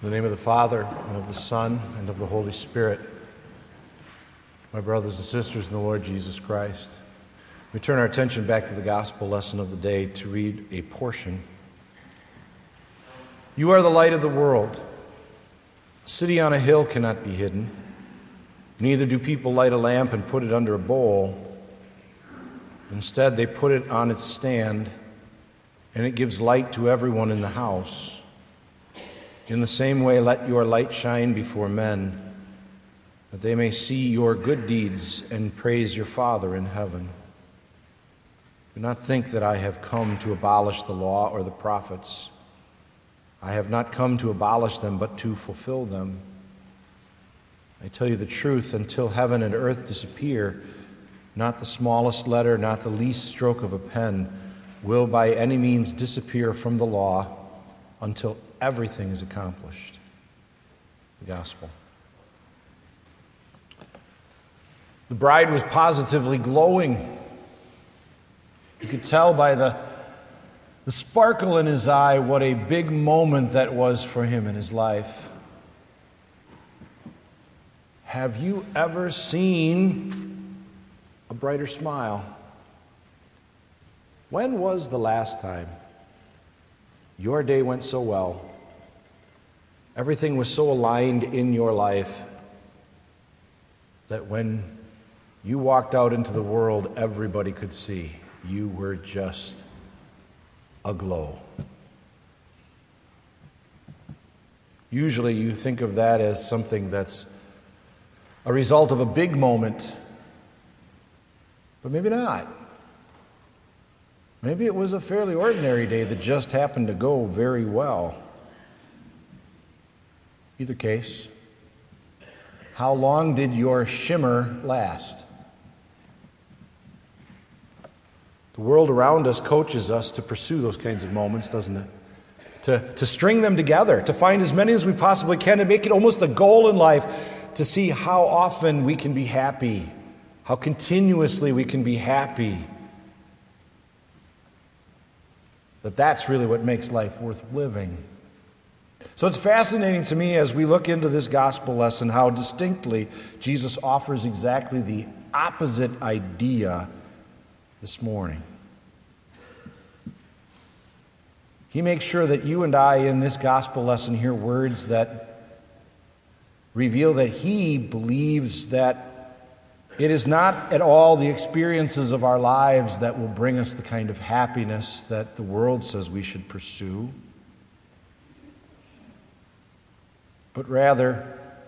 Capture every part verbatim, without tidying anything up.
In the name of the Father, and of the Son, and of the Holy Spirit. My brothers and sisters in the Lord Jesus Christ, we turn our attention back to the gospel lesson of the day to read a portion. You are the light of the world. A city on a hill cannot be hidden. Neither do people light a lamp and put it under a bowl. Instead, they put it on its stand, and it gives light to everyone in the house. In the same way, let your light shine before men, that they may see your good deeds and praise your Father in heaven. Do not think that I have come to abolish the law or the prophets. I have not come to abolish them, but to fulfill them. I tell you the truth, until heaven and earth disappear, not the smallest letter, not the least stroke of a pen, will by any means disappear from the law until everything is accomplished. The gospel. The bride was positively glowing. You could tell by the, the sparkle in his eye what a big moment that was for him in his life. Have you ever seen a brighter smile? When was the last time your day went so well? Everything was so aligned in your life that when you walked out into the world, everybody could see you were just aglow. Usually you think of that as something that's a result of a big moment, but maybe not. Maybe it was a fairly ordinary day that just happened to go very well. Either case, how long did your shimmer last? The world around us coaches us to pursue those kinds of moments, doesn't it? To, to string them together, to find as many as we possibly can, and make it almost a goal in life to see how often we can be happy, how continuously we can be happy. That that's really what makes life worth living. So it's fascinating to me as we look into this gospel lesson how distinctly Jesus offers exactly the opposite idea this morning. He makes sure that you and I in this gospel lesson hear words that reveal that he believes that it is not at all the experiences of our lives that will bring us the kind of happiness that the world says we should pursue, but rather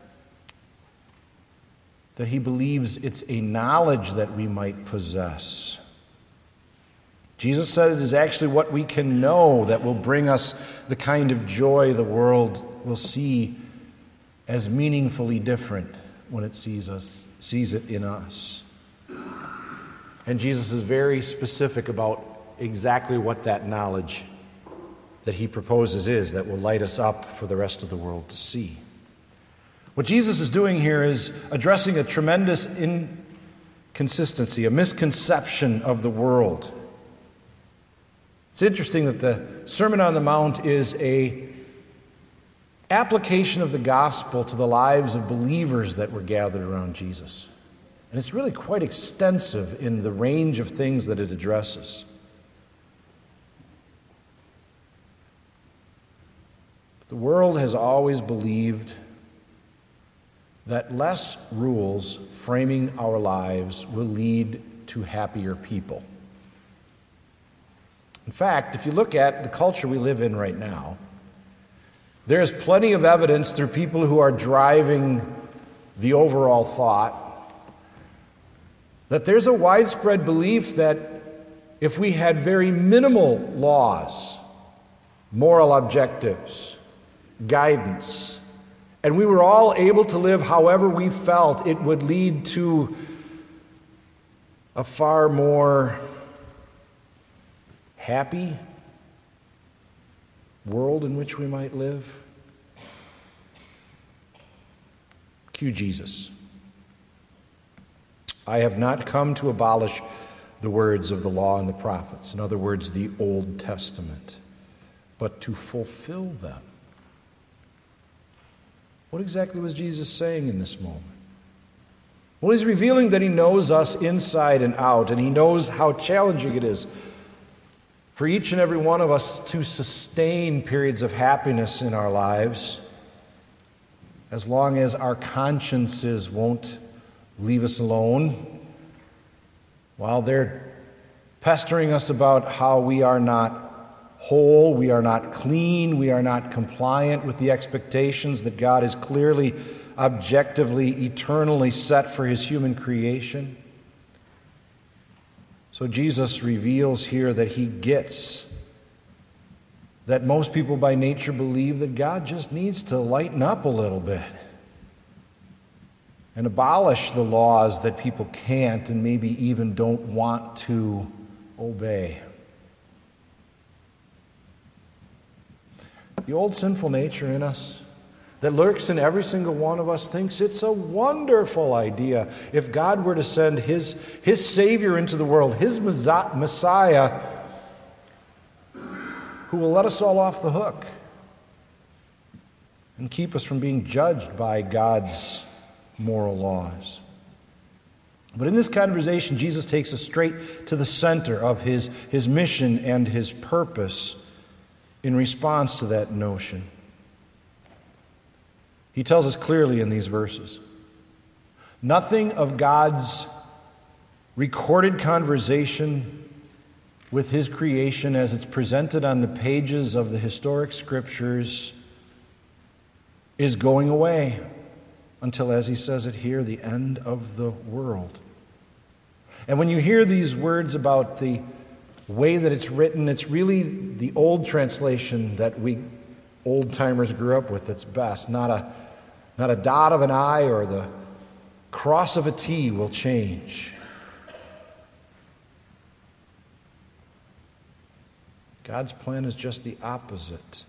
that he believes it's a knowledge that we might possess. Jesus said it is actually what we can know that will bring us the kind of joy the world will see as meaningfully different when it sees us, sees it in us. And Jesus is very specific about exactly what that knowledge that he proposes is that will light us up for the rest of the world to see. What Jesus is doing here is addressing a tremendous inconsistency, a misconception of the world. It's interesting that the Sermon on the Mount is a application of the gospel to the lives of believers that were gathered around Jesus. And it's really quite extensive in the range of things that it addresses. The world has always believed that less rules framing our lives will lead to happier people. In fact, if you look at the culture we live in right now, there's plenty of evidence through people who are driving the overall thought that there's a widespread belief that if we had very minimal laws, moral objectives, guidance, and we were all able to live however we felt, it would lead to a far more happy world in which we might live. Cue Jesus. I have not come to abolish the words of the law and the prophets, in other words, the Old Testament, but to fulfill them. What exactly was Jesus saying in this moment? Well, he's revealing that he knows us inside and out, and he knows how challenging it is for each and every one of us to sustain periods of happiness in our lives as long as our consciences won't leave us alone, while they're pestering us about how we are not whole, we are not clean, we are not compliant with the expectations that God has clearly, objectively, eternally set for his human creation. So Jesus reveals here that he gets that most people by nature believe that God just needs to lighten up a little bit and abolish the laws that people can't and maybe even don't want to obey. The old sinful nature in us that lurks in every single one of us thinks it's a wonderful idea if God were to send his, his Savior into the world, his Messiah, who will let us all off the hook and keep us from being judged by God's moral laws. But in this conversation, Jesus takes us straight to the center of his, his mission and his purpose in response to that notion. He tells us clearly in these verses, nothing of God's recorded conversation with his creation as it's presented on the pages of the historic scriptures is going away until, as he says it here, the end of the world. And when you hear these words about the way that it's written, it's really the old translation that we old-timers grew up with that's best. Not a, not a dot of an I or the cross of a T will change. God's plan is just the opposite.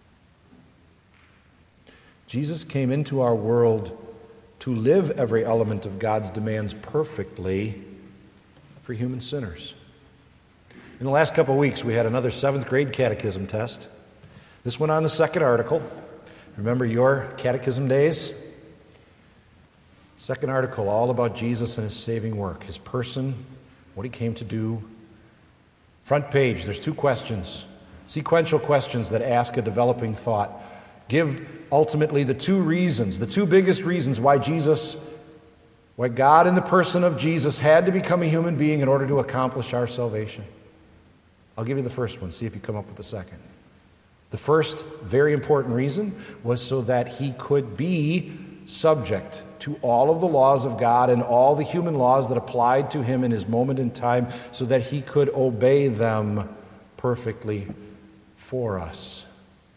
Jesus came into our world to live every element of God's demands perfectly for human sinners. In the last couple of weeks, we had another seventh grade catechism test. This went on the second article. Remember your catechism days? Second article, all about Jesus and his saving work, his person, what he came to do. Front page, there's two questions, sequential questions that ask a developing thought. Give ultimately the two reasons, the two biggest reasons why Jesus, why God in the person of Jesus had to become a human being in order to accomplish our salvation. I'll give you the first one, see if you come up with the second. The first very important reason was so that he could be subject to all of the laws of God and all the human laws that applied to him in his moment in time so that he could obey them perfectly for us.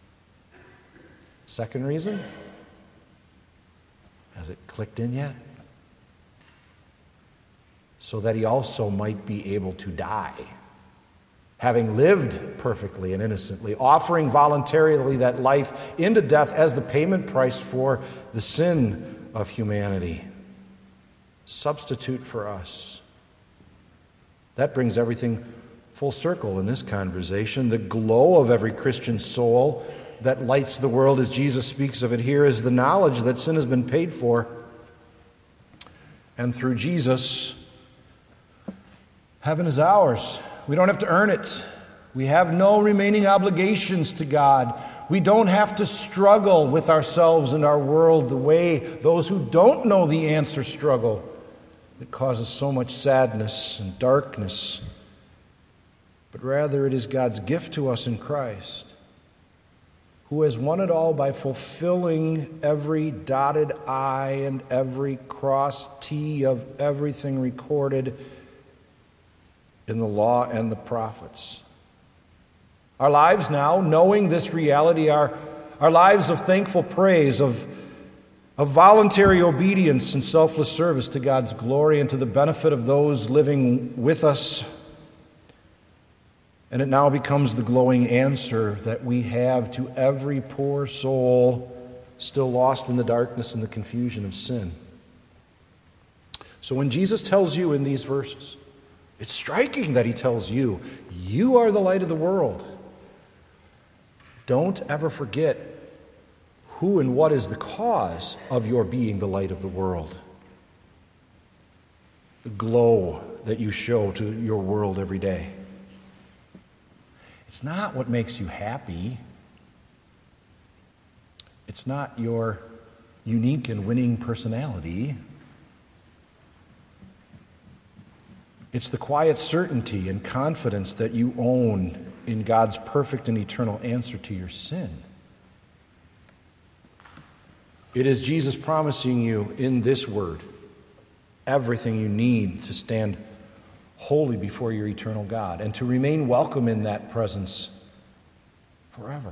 Second reason? Has it clicked in yet? So that he also might be able to die, having lived perfectly and innocently, offering voluntarily that life into death as the payment price for the sin of humanity. Substitute for us. That brings everything full circle in this conversation. The glow of every Christian soul that lights the world, as Jesus speaks of it here, is the knowledge that sin has been paid for. And through Jesus, heaven is ours. We don't have to earn it. We have no remaining obligations to God. We don't have to struggle with ourselves and our world the way those who don't know the answer struggle. It causes so much sadness and darkness. But rather it is God's gift to us in Christ, who has won it all by fulfilling every dotted I and every crossed T of everything recorded in the law and the prophets. Our lives now, knowing this reality, are our lives of thankful praise, of, of voluntary obedience and selfless service to God's glory and to the benefit of those living with us. And it now becomes the glowing answer that we have to every poor soul still lost in the darkness and the confusion of sin. So when Jesus tells you in these verses, it's striking that he tells you, you are the light of the world. Don't ever forget who and what is the cause of your being the light of the world? The glow that you show to your world every day. It's not what makes you happy. It's not your unique and winning personality. It's the quiet certainty and confidence that you own in God's perfect and eternal answer to your sin. It is Jesus promising you in this word everything you need to stand holy before your eternal God and to remain welcome in that presence forever.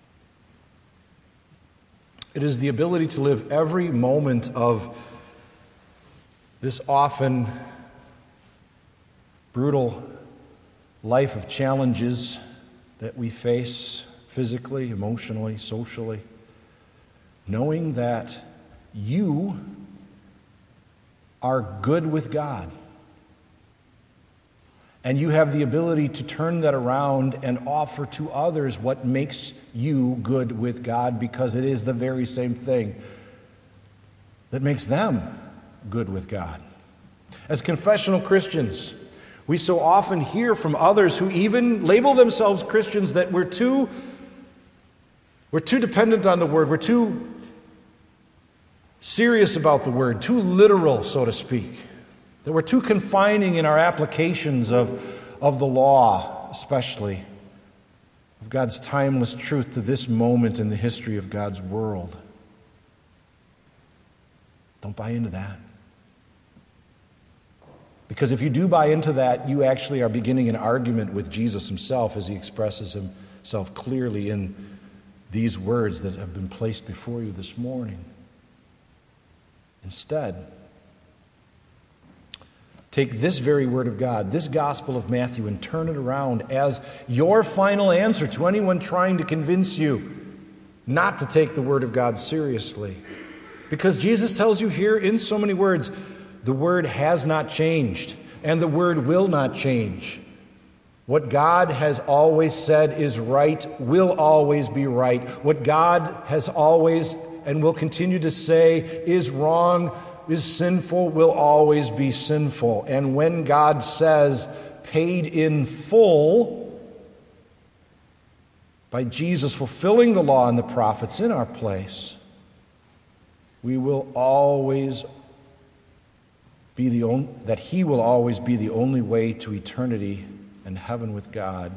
It is the ability to live every moment of this often brutal life of challenges that we face physically, emotionally, socially, knowing that you are good with God. And you have the ability to turn that around and offer to others what makes you good with God, because it is the very same thing that makes them good with God. As confessional Christians, we so often hear from others who even label themselves Christians that we're too, we're too dependent on the Word, we're too serious about the Word, too literal, so to speak, that we're too confining in our applications of, of the law, especially, of God's timeless truth to this moment in the history of God's world. Don't buy into that. Because if you do buy into that, you actually are beginning an argument with Jesus himself as he expresses himself clearly in these words that have been placed before you this morning. Instead, take this very word of God, this gospel of Matthew, and turn it around as your final answer to anyone trying to convince you not to take the word of God seriously. Because Jesus tells you here in so many words, the word has not changed, and the word will not change. What God has always said is right will always be right. What God has always and will continue to say is wrong, is sinful, will always be sinful. And when God says paid in full by Jesus fulfilling the law and the prophets in our place, we will always be the only, that he will always be the only way to eternity and heaven with God.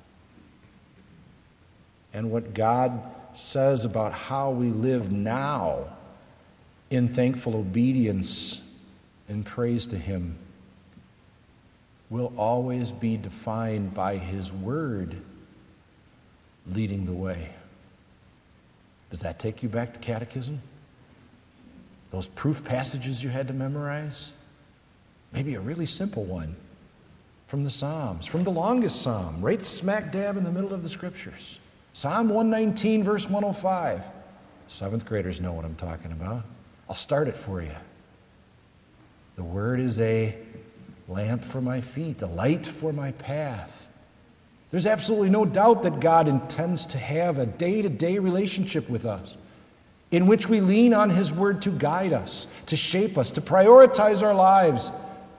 And what God says about how we live now in thankful obedience and praise to him will always be defined by his word leading the way. Does that take you back to catechism? Those proof passages you had to memorize? Maybe a really simple one from the Psalms, from the longest psalm, right smack dab in the middle of the Scriptures. Psalm one nineteen, verse one oh five. Seventh graders know what I'm talking about. I'll start it for you. The word is a lamp for my feet, a light for my path. There's absolutely no doubt that God intends to have a day-to-day relationship with us, in which we lean on his word to guide us, to shape us, to prioritize our lives,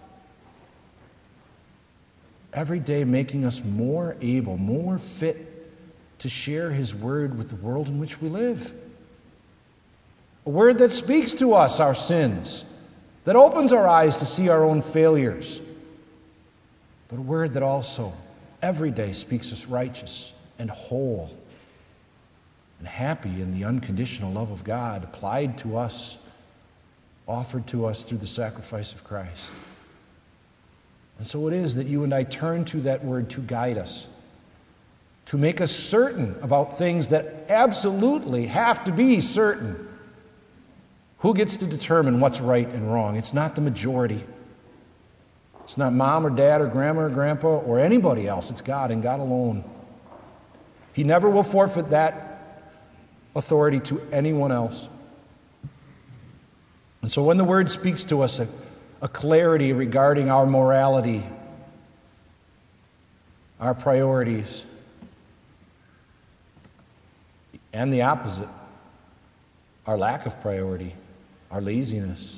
every day making us more able, more fit to share his word with the world in which we live. A word that speaks to us our sins, that opens our eyes to see our own failures, but a word that also every day speaks us righteous and whole and happy in the unconditional love of God applied to us, offered to us through the sacrifice of Christ. And so it is that you and I turn to that word to guide us, to make us certain about things that absolutely have to be certain. Who gets to determine what's right and wrong? It's not the majority. It's not mom or dad or grandma or grandpa or anybody else. It's God and God alone. He never will forfeit that authority to anyone else. And so when the word speaks to us a, a clarity regarding our morality, our priorities, and the opposite, our lack of priority, our laziness,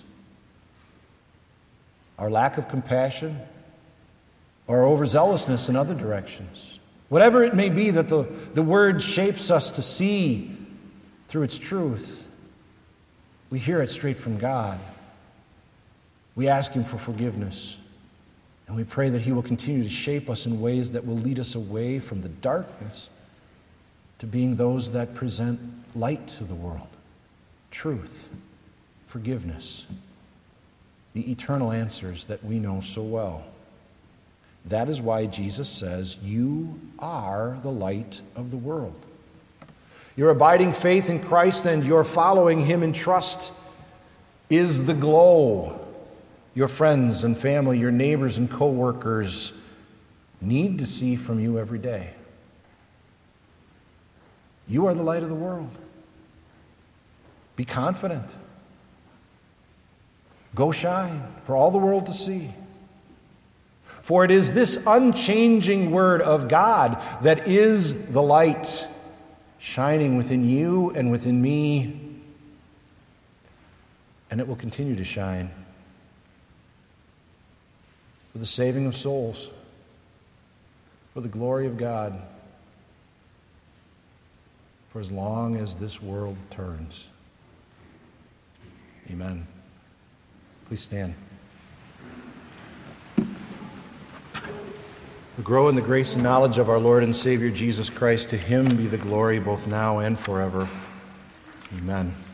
our lack of compassion, or overzealousness in other directions. Whatever it may be that the, the Word shapes us to see through its truth, we hear it straight from God. We ask Him for forgiveness, and we pray that He will continue to shape us in ways that will lead us away from the darkness to being those that present light to the world, truth, forgiveness, the eternal answers that we know so well. That is why Jesus says, "You are the light of the world." Your abiding faith in Christ and your following Him in trust is the glow your friends and family, your neighbors and co-workers need to see from you every day. You are the light of the world. Be confident. Go shine for all the world to see. For it is this unchanging Word of God that is the light shining within you and within me, and it will continue to shine for the saving of souls, for the glory of God, for as long as this world turns. Amen. Please stand. We grow in the grace and knowledge of our Lord and Savior Jesus Christ. To Him be the glory both now and forever. Amen.